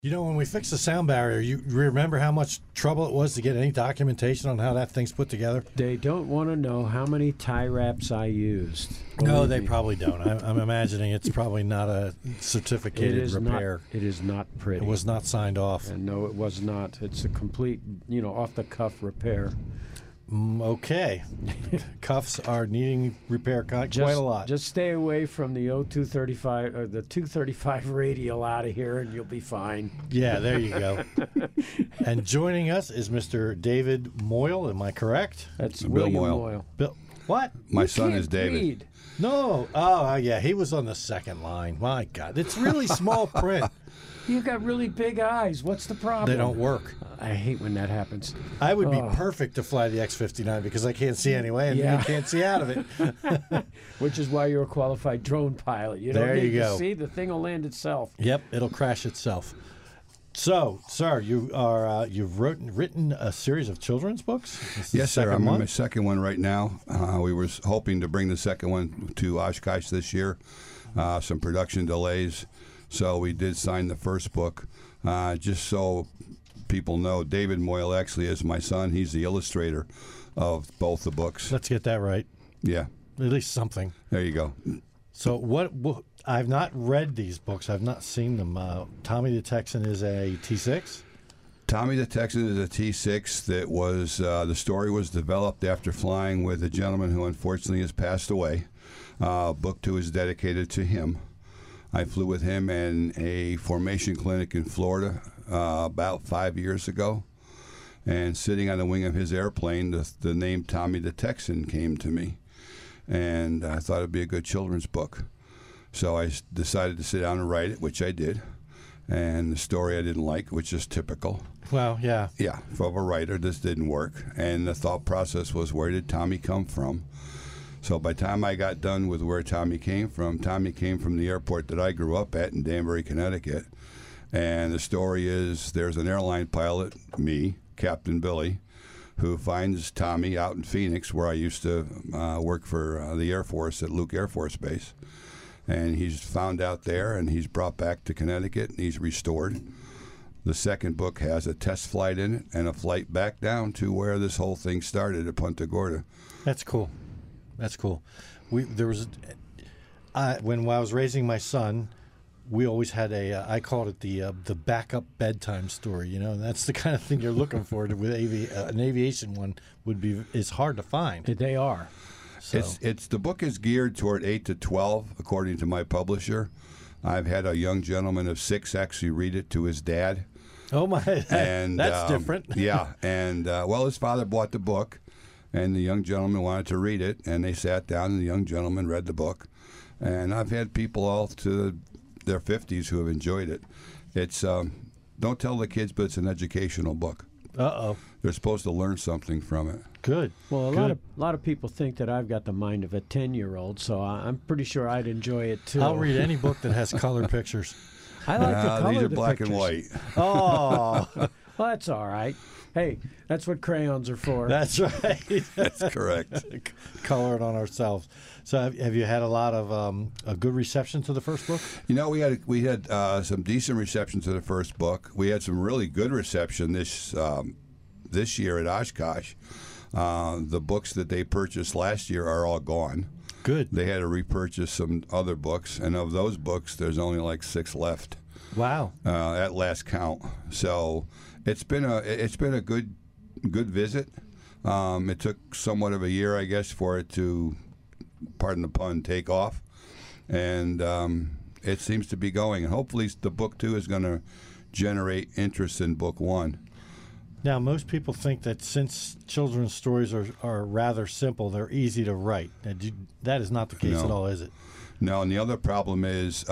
You know, when we fixed the sound barrier, you remember how much trouble it was to get any documentation on how that thing's put together? They don't want to know how many tie wraps I used. No, they probably don't. I'm imagining it's probably not a certificated repair. It is not pretty. It was not signed off. And no, it was not. It's a complete, off-the-cuff repair. Okay. Cuffs are needing repair quite a lot. Just stay away from the 0235 or the 235 radial out of here, and you'll be fine. Yeah, there you go. And joining us is Mr. David Moyle. Am I correct? That's Bill William Moyle. Bill, what? My son is David. Read. No. Oh, yeah. He was on the second line. My God, it's really small print. You've got really big eyes. What's the problem? They don't work. I hate when that happens. I would be perfect to fly the X-59 because I can't see anyway, and you can't see out of it. Which is why you're a qualified drone pilot. You don't There need you to go. see. The thing will land itself. Yep, it'll crash itself. So, sir, you've written a series of children's books? This is Yes, the sir. second I'm in one? my second one right now. We were hoping to bring the second one to Oshkosh this year. Some production delays. So we did sign the first book. Just so people know, David Moyle actually is my son. He's the illustrator of both the books. Let's get that right. Yeah. At least something. There you go. So what I've not read these books. I've not seen them. Tommy the Texan is a T6? Tommy the Texan is a T6 that was, the story was developed after flying with a gentleman who unfortunately has passed away. Book 2 is dedicated to him. I flew with him in a formation clinic in Florida about 5 years ago. And sitting on the wing of his airplane, the name Tommy the Texan came to me. And I thought it'd be a good children's book. So I decided to sit down and write it, which I did. And the story I didn't like, which is typical. Well, yeah. Yeah, for a writer, this didn't work. And the thought process was, where did Tommy come from? So by the time I got done with where Tommy came from the airport that I grew up at in Danbury, Connecticut. And the story is there's an airline pilot, me, Captain Billy, who finds Tommy out in Phoenix, where I used to work for the Air Force at Luke Air Force Base. And he's found out there, and he's brought back to Connecticut, and he's restored. The second book has a test flight in it and a flight back down to where this whole thing started at Punta Gorda. That's cool. That's cool. When I was raising my son, we always had I called it the backup bedtime story. You know, and that's the kind of thing you're looking for with an aviation one is hard to find. They are. So. It's the book is geared toward 8 to 12, according to my publisher. I've had a young gentleman of 6 actually read it to his dad. Oh my! And that's different. Yeah, and his father bought the book. And the young gentleman wanted to read it, and they sat down, and the young gentleman read the book. And I've had people all to their 50s who have enjoyed it. It's don't tell the kids, but it's an educational book. Uh-oh. They're supposed to learn something from it. Good. Well, a lot of people think that I've got the mind of a 10-year-old, so I'm pretty sure I'd enjoy it too. I'll read any book that has colored pictures. I like the color. These are of the black pictures. and white. Oh. Well, that's all right. Hey, that's what crayons are for. That's right. That's correct. Color it on ourselves. So have you had a lot of a good reception to the first book? You know, we had some decent reception to the first book. We had some really good reception this year at Oshkosh. The books that they purchased last year are all gone. Good. They had to repurchase some other books, and of those books, there's only like 6 left. Wow. At last count. So it's been a good visit. It took somewhat of a year, I guess, for it to, pardon the pun, take off, and it seems to be going. And hopefully, the book 2 is going to generate interest in book 1. Now, most people think that since children's stories are rather simple, they're easy to write. That is not the case at all, is it? No, and the other problem is,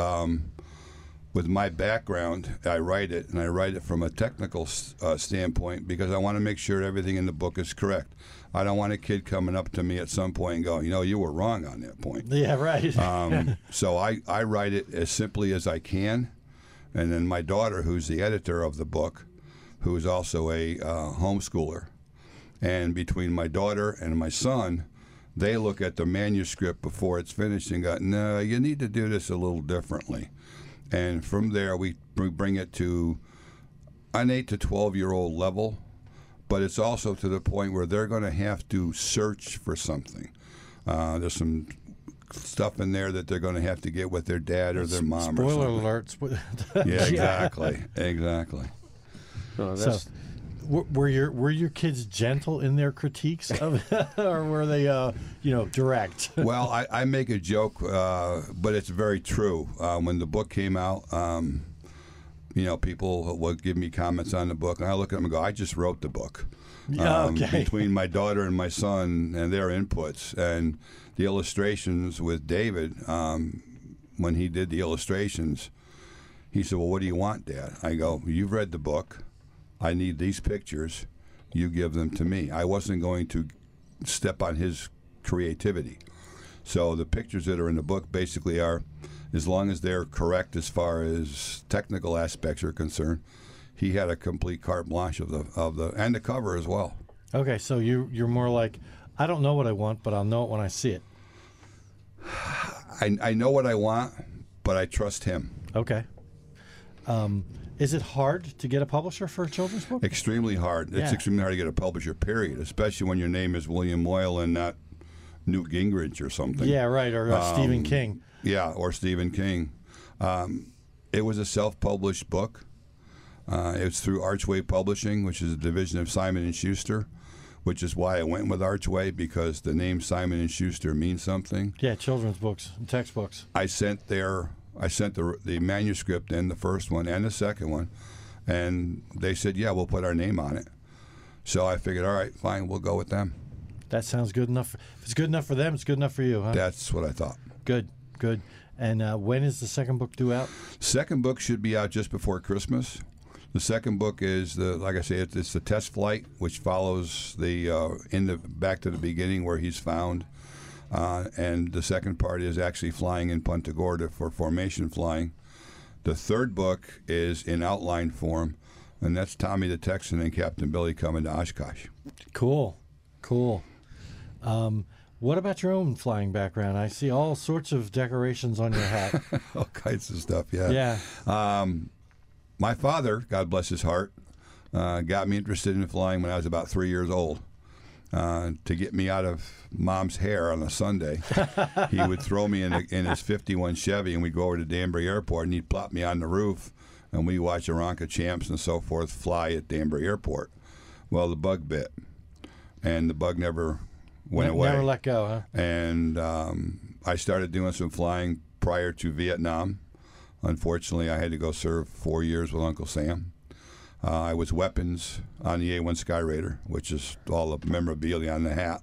with my background, I write it from a technical standpoint because I want to make sure everything in the book is correct. I don't want a kid coming up to me at some point and going, you were wrong on that point. Yeah, right. So I write it as simply as I can, and then my daughter, who's the editor of the book, who is also a homeschooler, and between my daughter and my son, they look at the manuscript before it's finished and go, no, you need to do this a little differently. And from there, we bring it to an 8 to 12-year-old level, but it's also to the point where they're going to have to search for something. There's some stuff in there that they're going to have to get with their dad or their mom. Spoiler or alerts. Yeah, exactly, exactly. Oh, So, that's, were your kids gentle in their critiques of it, or were they, direct? Well, I make a joke, but it's very true. When the book came out, people would give me comments on the book, and I look at them and go, I just wrote the book. Okay. Between my daughter and my son and their inputs and the illustrations with David, when he did the illustrations, he said, well, what do you want, Dad? I go, you've read the book. I need these pictures. You give them to me. I wasn't going to step on his creativity. So the pictures that are in the book basically are, as long as they're correct as far as technical aspects are concerned, he had a complete carte blanche of the and the cover as well. Okay, so you're more like, I don't know what I want, but I'll know it when I see it. I know what I want, but I trust him. Okay. Is it hard to get a publisher for a children's book? Extremely hard. It's Yeah. extremely hard to get a publisher, period, especially when your name is William Moyle and not Newt Gingrich or something. Yeah, right, or Stephen King. Yeah, or Stephen King. It was a self-published book. It was through Archway Publishing, which is a division of Simon & Schuster, which is why I went with Archway, because the name Simon & Schuster means something. Yeah, children's books and textbooks. I sent the manuscript in, the first one and the second one, and they said, yeah, we'll put our name on it. So I figured, all right, fine, we'll go with them. That sounds good enough. If it's good enough for them, it's good enough for you, huh? That's what I thought. Good. And when is the second book due out? Second book should be out just before Christmas. The second book is like I say, it's the test flight, which follows back to the beginning where he's found, and the second part is actually flying in Punta Gorda for formation flying. The third book is in outline form, and that's Tommy the Texan and Captain Billy coming to Oshkosh. Cool. What about your own flying background? I see all sorts of decorations on your hat. All kinds of stuff, yeah. Yeah. My father, God bless his heart, got me interested in flying when I was about 3 years old. To get me out of Mom's hair on a Sunday, he would throw me in his 51 Chevy, and we'd go over to Danbury Airport, and he'd plop me on the roof, and we'd watch Aranca Champs and so forth fly at Danbury Airport. Well, the bug bit, and the bug never went away. Never let go, huh? And I started doing some flying prior to Vietnam. Unfortunately, I had to go serve 4 years with Uncle Sam. I was weapons on the A-1 Skyraider, which is all the memorabilia on the hat.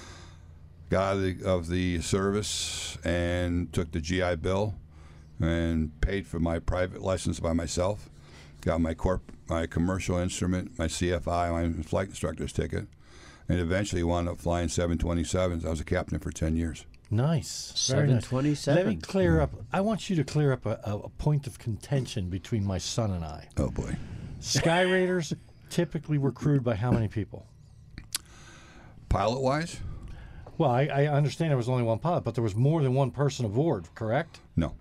Got out of the service and took the GI Bill and paid for my private license by myself. Got my commercial instrument, my CFI, my flight instructor's ticket, and eventually wound up flying 727s. I was a captain for 10 years. Nice. Very nice. 727. Let me clear up. I want you to clear up a point of contention between my son and I. Oh, boy. Sky Raiders typically were crewed by how many people? Pilot-wise? Well, I understand there was only one pilot, but there was more than one person aboard, correct? No.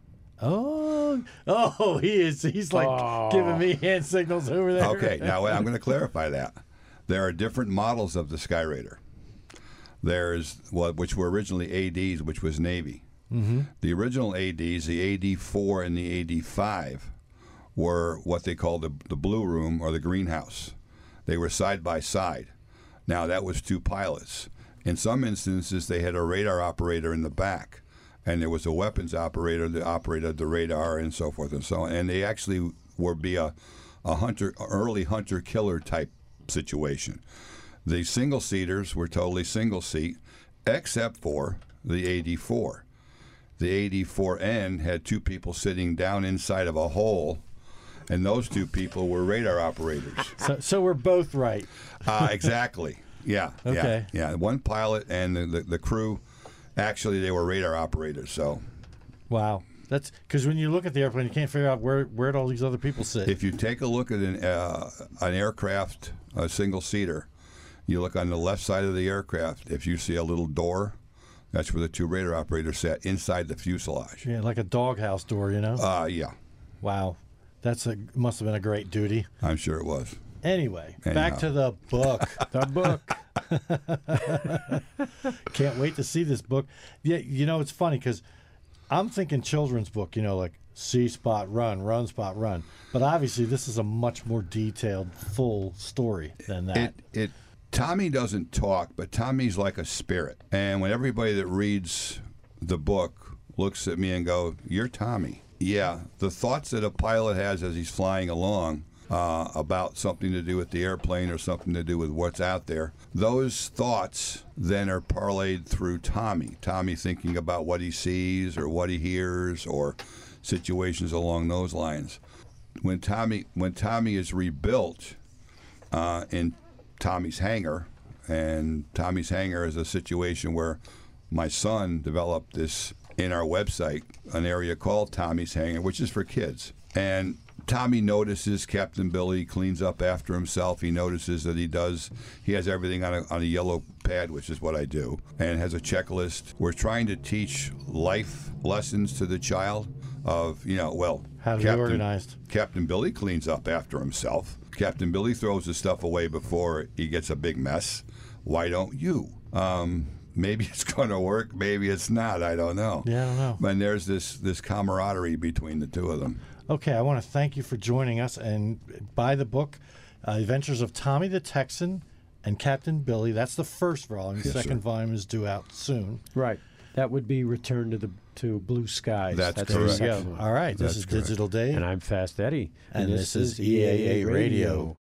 Oh, he's like giving me hand signals over there. Okay, now I'm going to clarify that. There are different models of the Skyraider. There's which were originally ADs, which was Navy. Mm-hmm. The original ADs, the AD-4 and the AD-5, were what they called the blue room or the greenhouse. They were side by side. Now, that was two pilots. In some instances, they had a radar operator in the back, and there was a weapons operator that operated the radar and so forth and so on. And they actually would be a early hunter-killer type situation. The single-seaters were totally single-seat, except for the AD-4. The AD-4N had two people sitting down inside of a hole, and those two people were radar operators. So we're both right. Exactly. Yeah. Okay. Yeah. One pilot and the crew, actually, they were radar operators. So. Wow. That's because when you look at the airplane, you can't figure out where'd all these other people sit. If you take a look at an aircraft, a single-seater, you look on the left side of the aircraft, if you see a little door, that's where the two radar operators sat inside the fuselage. Yeah, like a doghouse door, you know? Yeah. Wow. Must have been a great duty. I'm sure it was. Anyway, Anyhow. back to the book. The book. Can't wait to see this book. Yeah, it's funny because I'm thinking children's book, like see spot run spot run. But obviously this is a much more detailed, full story than that. Tommy doesn't talk, but Tommy's like a spirit. And when everybody that reads the book looks at me and go, "You're Tommy." Yeah, the thoughts that a pilot has as he's flying along about something to do with the airplane or something to do with what's out there, those thoughts then are parlayed through Tommy. Tommy thinking about what he sees or what he hears or situations along those lines. When Tommy is rebuilt in Tommy's hangar, and Tommy's hangar is a situation where my son developed this in our website, an area called Tommy's Hangar, which is for kids. And Tommy notices Captain Billy cleans up after himself. He notices that he has everything on a yellow pad, which is what I do, and has a checklist. We're trying to teach life lessons to the child of, how to be organized. Captain Billy cleans up after himself. Captain Billy throws his stuff away before he gets a big mess. Why don't you? Maybe it's going to work. Maybe it's not. I don't know. Yeah, I don't know. And there's this camaraderie between the two of them. Okay, I want to thank you for joining us and buy the book, Adventures of Tommy the Texan and Captain Billy. That's the first volume. The second volume is due out soon. Right. That would be Return to Blue Skies. That's there correct. you go. All right, this That's is correct. Digital Dave. And I'm Fast Eddie. And this is EAA Radio.